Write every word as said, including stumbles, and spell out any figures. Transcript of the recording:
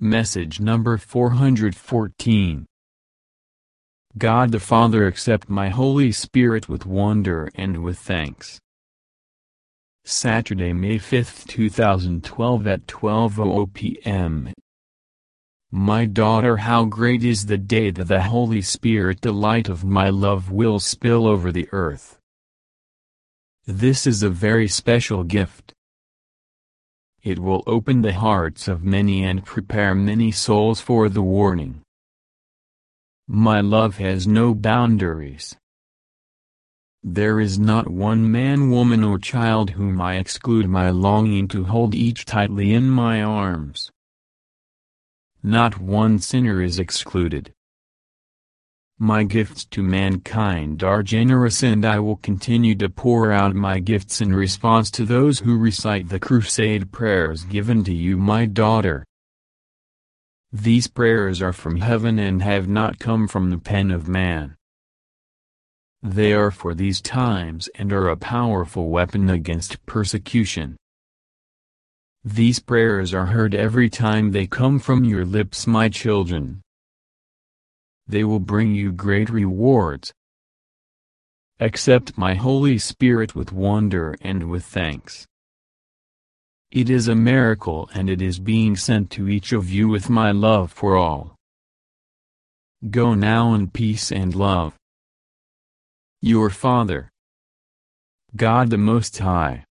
Message number four hundred fourteen. God the Father, accept my Holy Spirit with wonder and with thanks. Saturday, May fifth, two thousand twelve at twelve oh oh p m My daughter, how great is the day that the Holy Spirit, the light of my love, will spill over the earth. This is a very special gift. It will open the hearts of many and prepare many souls for the warning. My love has no boundaries. There is not one man, woman or child whom I exclude my longing to hold each tightly in my arms. Not one sinner is excluded. My gifts to mankind are generous, and I will continue to pour out my gifts in response to those who recite the crusade prayers given to you, my daughter. These prayers are from heaven and have not come from the pen of man. They are for these times and are a powerful weapon against persecution. These prayers are heard every time they come from your lips, my children. They will bring you great rewards. Accept my Holy Spirit with wonder and with thanks. It is a miracle, and it is being sent to each of you with my love for all. Go now in peace and love. Your Father, God the Most High.